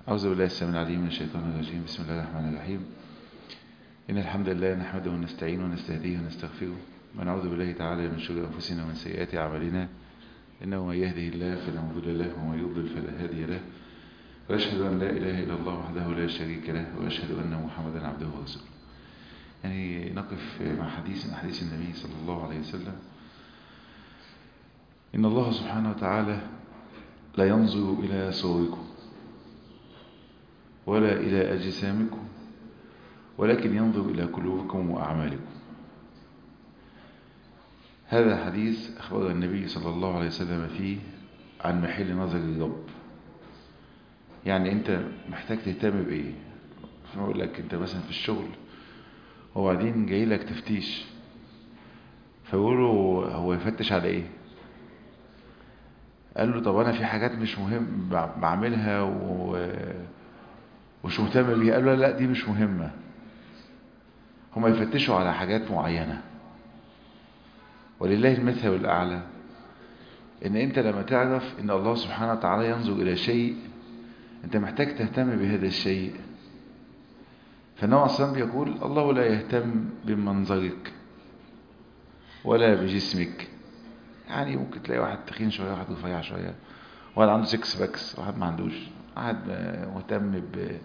أعوذ بالله السميع العليم من الشيطان الرجيم. بسم الله الرحمن الرحيم. إن الحمد لله نحمده ونستعينه ونستهديه ونستغفره ونعوذ بالله تعالى من شرور أنفسنا ومن سيئات أعمالنا، إنه من يهده الله فلا مضل له ومن يضلل فلا هادي له، وأشهد أن لا إله إلا الله وحده لا شريك له، وأشهد أن محمدا عبده ورسوله. يعني نقف مع حديث من أحاديث النبي صلى الله عليه وسلم. إن الله سبحانه وتعالى لا ينظر إلى صوركم ولا إلى أجسامكم، ولكن ينظر إلى قلوبكم وأعمالكم. هذا حديث أخبر النبي صلى الله عليه وسلم فيه عن محل نظر الرب. يعني أنت محتاج تهتم بإيه؟ أقول لك أنت مثلا في الشغل وبعدين جاي لك تفتيش، فيقولوا هو يفتش على إيه؟ قال له طب أنا في حاجات مش مهم بعملها ومش مهتم بيها. قال له لا دي مش مهمة. هم يفتشوا على حاجات معينة، ولله المثل الأعلى. إن أنت لما تعرف إن الله سبحانه وتعالى ينظر إلى شيء، أنت محتاج تهتم بهذا الشيء. فالنبي صلى الله عليه وسلم يقول الله لا يهتم بمنظرك ولا بجسمك. يعني ممكن تلاقي واحد تخين شوية، واحد رفيع شوية، واحد عنده 6 باكس، واحد ما عندوش، واحد مهتم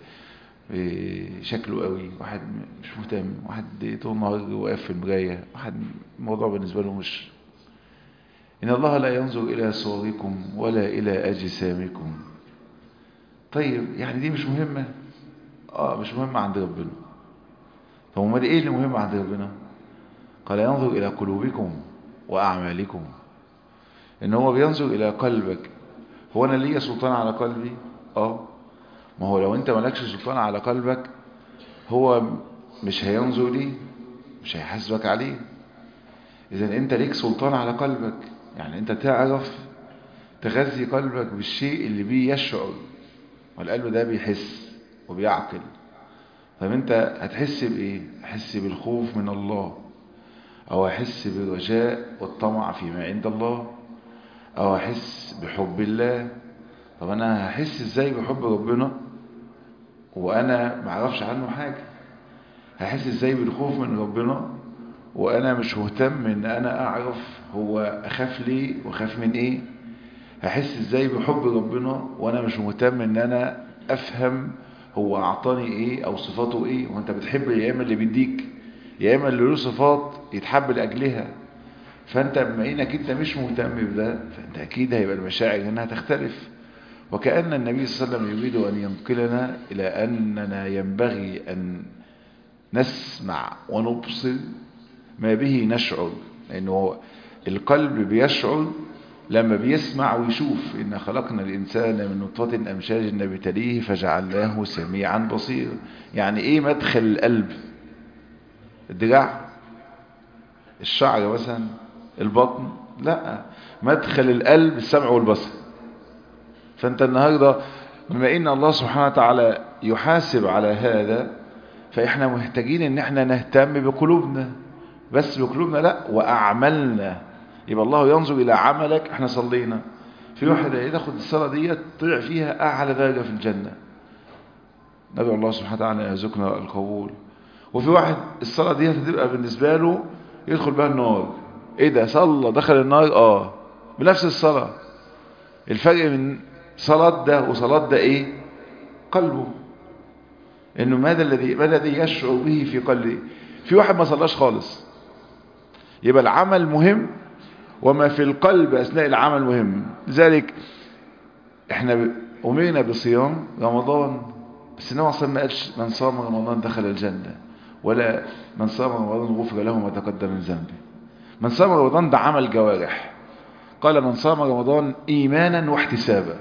بشكله قوي، واحد مش مهتم، واحد طول النهار واقف في المراية، واحد الموضوع بالنسبة له مش. إن الله لا ينظر إلى صوركم ولا إلى أجسامكم. طيب يعني دي مش مهمة؟ مش مهمة عند ربنا. فهم ايه اللي مهم عند ربنا؟ قال ينظر إلى قلوبكم وأعمالكم. إن هو بينظر إلى قلبك. هو أنا ليا سلطان على قلبي؟ ما هو لو أنت مالكش سلطان على قلبك، هو مش هينظر ليه، مش هيحاسبك عليه. إذن أنت ليك سلطان على قلبك. يعني أنت تعرف تغذي قلبك بالشيء اللي بيه يشعر، والقلب ده بيحس وبيعقل. طب أنت هتحس بإيه؟ هتحس بالخوف من الله، أو هتحس بالرجاء والطمع فيما عند الله، أو هتحس بحب الله. طب أنا هحس إزاي بحب ربنا وأنا معرفش عنه حاجة؟ هحس إزاي بالخوف من ربنا وأنا مش مهتم إن أنا أعرف هو أخاف ليه وأخاف من إيه؟ هحس إزاي بحب ربنا وأنا مش مهتم إن أنا أفهم هو أعطاني إيه أو صفاته إيه؟ وأنت بتحب يا إما اللي بيديك يا إما اللي له صفات يتحب لأجلها. فأنت بما إنك أنت مش مهتم بده، فأنت أكيد هيبقى المشاعر هنا هتختلف. وكأن النبي صلى الله عليه وسلم يريد أن ينقلنا إلى أننا ينبغي أن نسمع ونبصر ما به نشعر. لأنه القلب بيشعر لما بيسمع ويشوف. إن خلقنا الإنسان من نطفة أمشاج نبتليه فجعلناه سميعا بصيرا. يعني إيه مدخل القلب؟ الدراع، الشعر مثلا، البطن؟ لا، مدخل القلب السمع والبصر. فأنت النهاردة بما إن الله سبحانه وتعالى يحاسب على هذا، فإحنا محتاجين إن إحنا نهتم بقلوبنا. بس بقلوبنا لا، وأعملنا. يبقى الله ينظر إلى عملك. إحنا صلينا، في واحد ياخد الصلاة دي طلع فيها أعلى درجة في الجنة، ندعو الله سبحانه وتعالى يرزقنا القبول. وفي واحد الصلاة دي هتبقى بالنسبة له يدخل بها النار. إيه ده؟ صلى دخل النار؟ بنفس الصلاة. الفرق من صلاة ده وصلاة ده إيه؟ قلبه. إنه ماذا الذي يشعر به في قلبه. في واحد ما صلاش خالص. يبقى العمل مهم، وما في القلب أثناء العمل مهم. لذلك احنا أمرنا بصيام رمضان، بس النبي صلى الله عليه وسلم ما قالش من صام رمضان دخل الجنة، ولا من صام رمضان غفر له ما تقدم من ذنبه. من صام رمضان ده عمل جوارح. قال من صام رمضان إيمانا واحتسابا.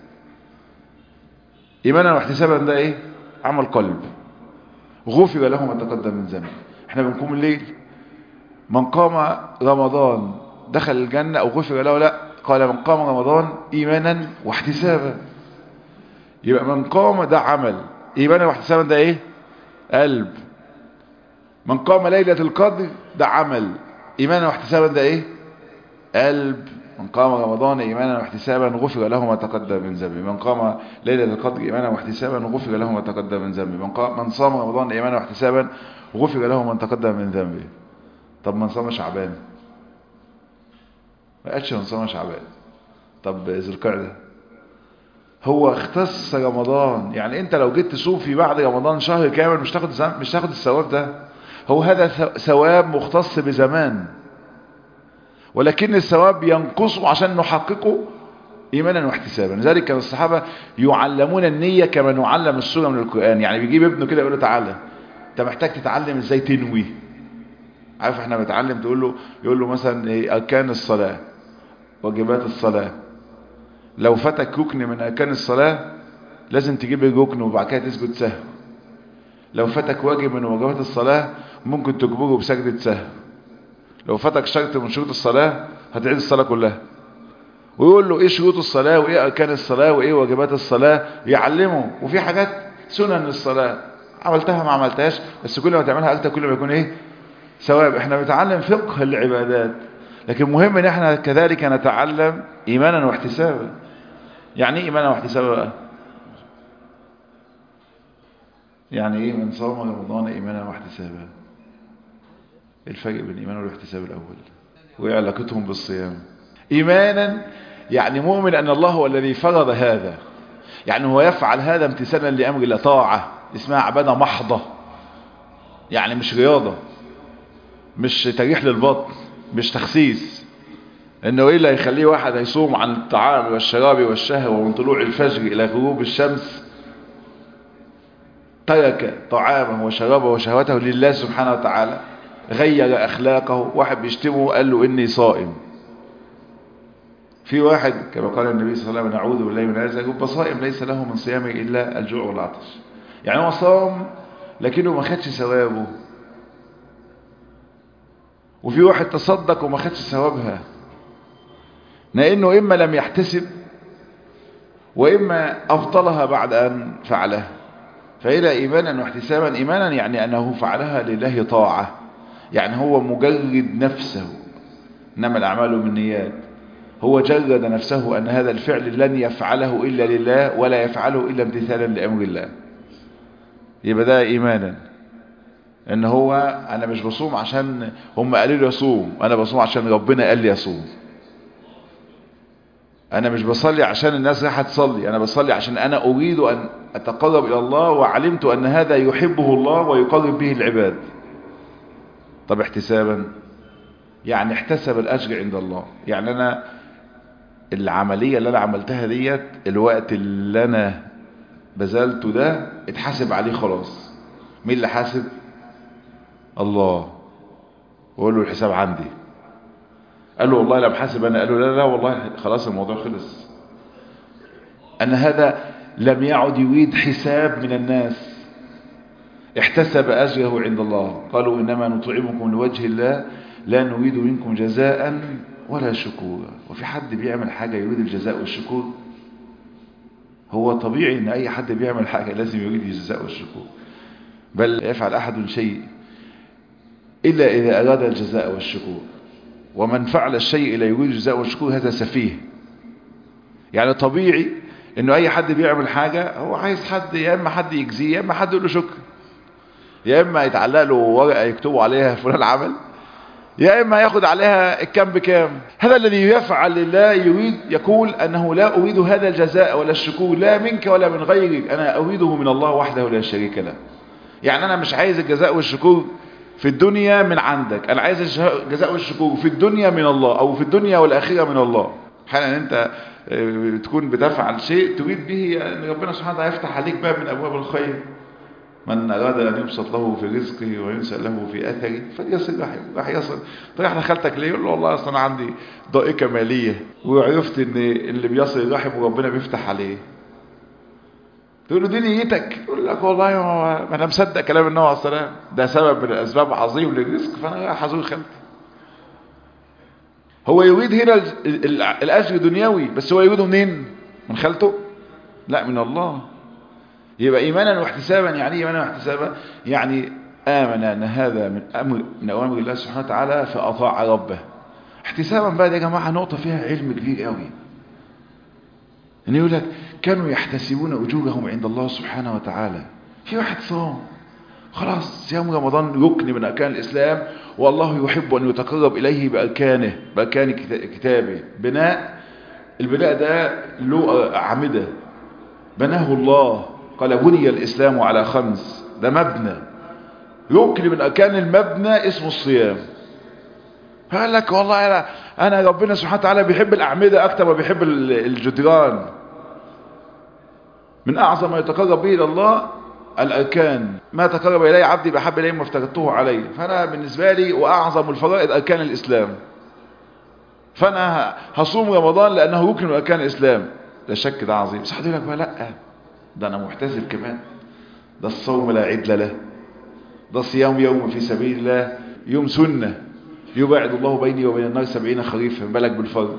إيمانا واحتسابا ده إيه؟ عمل قلب. غفر له ما تقدم من ذنبه. احنا بنقوم الليل، من قام رمضان دخل الجنة أو غفر له؟ لا، قال من قام رمضان إيمانا واحتسابا. يبقى من قام ده عمل، إيمانا واحتسابا ده إيه؟ قلب. من قام ليلة القدر ده عمل، إيمانا واحتسابا ده إيه؟ قلب. من قام رمضان إيمانا واحتسابا غفر له ما تقدم من ذنبه. من قام ليلة القدر إيمانا واحتسابا غفر له ما تقدم من ذنبه. من صام رمضان إيمانا واحتسابا غفر له ما تقدم من ذنبه. طب من صام شعبان؟ ما قالش من صام شعبان. طب ذو القعدة؟ هو اختص رمضان. يعني انت لو جيت تصوم في بعد رمضان شهر كامل مش تاخد الثواب ده. هو هذا ثواب مختص بزمان، ولكن الثواب ينقصه عشان نحققه ايمانا واحتسابا. لذلك كان الصحابة يعلمون النية كما نعلم السورة من القرآن. يعني بيجيب ابنه كده يقول له تعالى انت محتاج تتعلم ازاي تنوي. عارف احنا بنتعلم يقول له مثلا ايه اركان الصلاة، واجبات الصلاة. لو فاتك ركن من اركان الصلاة لازم تجيب الركن وبعد كده تسجد سهو. لو فاتك واجب من واجبات الصلاة ممكن تجبره بسجدة سهو. لو فاتك شرط من شروط الصلاة هتعيد الصلاة كلها. ويقول له ايه شروط الصلاة وايه اركان الصلاة وايه واجبات الصلاة، يعلمه. وفي حاجات سنن الصلاة عملتها ما عملتهاش، بس كل ما تعملها اكتر كل ما يكون ايه ثواب. احنا بنتعلم فقه العبادات، لكن مهم ان احنا كذلك نتعلم ايمانا واحتسابا. يعني ايه ايمانا واحتسابا بقى؟ يعني ايه من صام رمضان ايمانا واحتسابا؟ الفرق بين الايمان والاحتساب الاول وايه علاقتهم بالصيام؟ ايمانا يعني مؤمن ان الله هو الذي فرض هذا، يعني هو يفعل هذا امتثالا لامر الله، طاعة اسمها عبادة محضة. يعني مش رياضة، مش تريح للبطن، مش تخسيس. انه ايه اللي هيخليه واحد هيصوم عن الطعام والشراب والشهوة ومن طلوع الفجر الى غروب الشمس ترك طعامه وشرابه وشهوته لله سبحانه وتعالى، غير اخلاقه. واحد بيشتمه قال له اني صائم. في واحد كما قال النبي صلى الله عليه وسلم نعوذ بالله من هذا، يبقى صائم ليس له من صيامه الا الجوع والعطش. يعني هو صام لكنه ما خدش ثوابه. وفي واحد تصدق وما خدش ثوابها، لانه اما لم يحتسب واما ابطلها بعد ان فعلها. فإلى ايمانا واحتسابا. ايمانا يعني انه فعلها لله طاعة، يعني هو مجرد نفسه، انما الاعمال بالنيات. هو جرد نفسه ان هذا الفعل لن يفعله الا لله ولا يفعله الا امتثالا لامر الله. يبقى ده ايمانا ان هو انا مش بصوم عشان هم قالوا لي اصوم، انا بصوم عشان ربنا قال لي اصوم. انا مش بصلي عشان الناس رايحه تصلي، انا بصلي عشان انا اريد ان اتقرب الى الله وعلمت ان هذا يحبه الله ويقرب به العباد. طب احتسابا يعني احتسب الاجر عند الله. يعني انا العملية اللي انا عملتها ديت، الوقت اللي انا بذلته ده اتحاسب عليه خلاص. مين اللي حاسب؟ الله. وقال له الحساب عندي. قال له والله لا محاسب انا. قال له لا والله خلاص الموضوع خلص. ان هذا لم يعد يريد حساب من الناس، احتسب اجره عند الله. قالوا انما نطعمكم لوجه الله لا نريد منكم جزاء ولا شكورا. وفي حد بيعمل حاجة يريد الجزاء والشكور؟ هو طبيعي ان اي حد بيعمل حاجة لازم يريد الجزاء والشكور. بل يفعل احد شيء الا اذا اراد الجزاء والشكور. ومن فعل الشيء لا يريد الجزاء والشكور هذا سفيه. يعني طبيعي انه اي حد بيعمل حاجة هو عايز حد، يا اما حد يجزيه يا اما حد يقول له شكر، يا اما يتعلق له ورقة يكتبوا عليها فلان عمل، يا اما ياخد عليها الكم بكام. هذا الذي يفعل لله يريد يقول انه لا اريد هذا الجزاء ولا الشكور لا منك ولا من غيرك، انا اريده من الله وحده لا شريك له. يعني انا مش عايز الجزاء والشكور في الدنيا من عندك، انا عايز الجزاء والشكور في الدنيا من الله، او في الدنيا والاخره من الله. حالا انت تكون بتفعل شيء تريد به ان ربنا سبحانه وتعالى يفتح عليك باب من ابواب الخير. من أراد أن يبسط له في رزقه وينسأ له في أثره فليصل رحمه. راح يصل. طيب احنا خالتك ليه؟ يقول له والله أصلا أنا عندي ضائقة مالية وعرفت ان اللي بيصل رحمه ربنا بيفتح عليه. تقول له دي نيتك؟ يقول لك والله ما أنا مصدق كلام النبي عليه الصلاة والسلام، ده سبب من الأسباب عظيم للرزق فأنا رايح أزور خالتي. هو يريد هنا الأجر دنيوي، بس هو يريده منين؟ من خالته؟ لا، من الله. يبقى ايمانا واحتسابا. يعني ايمانا واحتسابا يعني امن ان هذا من اوامر الله سبحانه وتعالى فاطاع ربه. احتسابا بقى دي يا جماعة نقطة فيها علم كبير قوي. ان يقول لك كانوا يحتسبون اجورهم عند الله سبحانه وتعالى. في واحد صام خلاص، صيام رمضان ركن من اركان الاسلام، والله يحب ان يتقرب اليه باركانه، باركان كتابه. البناء ده له اعمده بناه الله، قال بني الاسلام على 5. ده مبنى، ركن من اركان المبنى اسمه الصيام. قال لك والله انا ربنا سبحانه وتعالى بيحب الاعمده اكتر ما بيحب الجدران. من اعظم ما يتقرب به الى الله الاركان، ما تقرب الي عبدي بحب الي ما افترضته عليه. فانا بالنسبه لي واعظم الفرائض اركان الاسلام، فانا هصوم رمضان لانه ركن من اركان الاسلام. لا شك ده عظيم. بس حد يقول لك بقى لا، ده انا محتسب كمان، ده الصوم لا عدل له، ده صيام يوم في سبيل الله، يوم سنه يبعد الله بيني وبين النار 70 خريفا، بالك بالفرض.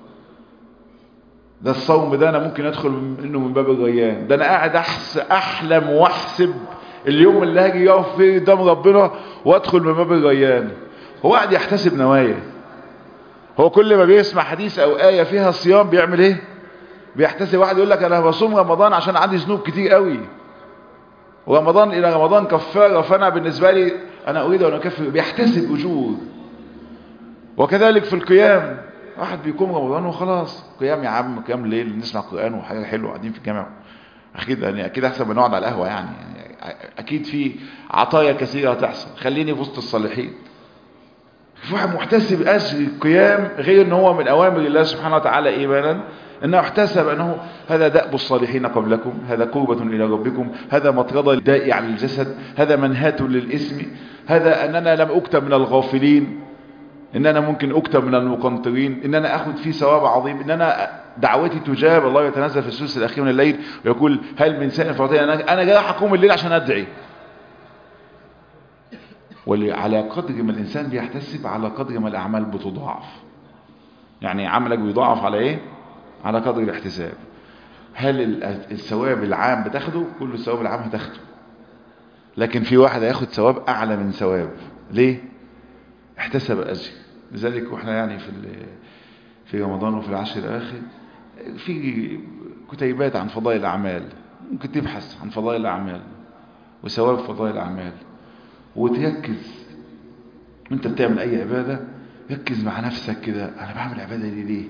ده الصوم ده انا ممكن ادخل منه من باب الريان. ده انا قاعد احلم واحسب اليوم اللي هاجي يقف فيه قدام ربنا وادخل من باب الريان. هو قاعد يحتسب نوايا. هو كل ما بيسمع حديث او آية فيها صيام بيعمل ايه؟ بيحتسب. واحد يقول لك انا بصوم رمضان عشان عندي ذنوب كتير قوي، ورمضان الى رمضان كفارة، فانا بالنسبة لي انا اريد ان اكفر. بيحتسب اجور. وكذلك في القيام، واحد بيقوم رمضان وخلاص، قيام يا عم، قيام ليل، نسمع قرآن وحاجة حلوة قاعدين في الجامع، اكيد احسن من نقعد على القهوة يعني اكيد في عطايا كثيرة هتحصل، خليني في وسط الصالحين. في واحد محتسب اجر القيام، غير ان هو من اوامر الله سبحانه وتعالى ايمانا، انه احتسب انه هذا دأب الصالحين قبلكم، هذا قربة الى ربكم، هذا مطردة الداء على الجسد، هذا منهاة للاسم، هذا اننا لم اكتب من الغافلين، ان انا ممكن اكتب من المقنطرين، ان انا اخذ فيه ثواب عظيم، ان انا دعوتي تجاب. الله يتنزل في الثلث الاخير من الليل ويقول هل من سائل فاعطيه. انا جاي اقوم الليل عشان ادعي. وعلى قدر ما الانسان بيحتسب على قدر ما الاعمال بتضاعف. يعني عملك بيضاعف على ايه؟ على قدر الاحتساب. هل الثواب العام بتاخده؟ كل الثواب العام هتاخده، لكن في واحد هياخد ثواب اعلى من ثواب. ليه؟ احتسب اجر. لذلك واحنا يعني في رمضان وفي العشر الاخر في كتيبات عن فضائل الاعمال، ممكن تبحث عن فضائل الاعمال وثواب فضائل الاعمال، وتركز انت بتعمل اي عبادة، ركز مع نفسك كده، انا بعمل العبادة دي ليه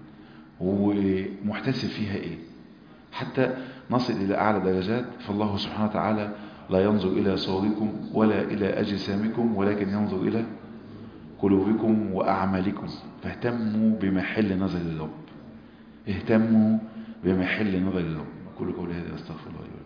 ومحتسب فيها ايه، حتى نصل الى اعلى درجات. فالله سبحانه وتعالى لا ينظر الى صوركم ولا الى اجسامكم، ولكن ينظر الى قلوبكم واعمالكم. فاهتموا بمحل نظر الرب، اهتموا بمحل نظر الرب. كل قولي هذا استغفر الله.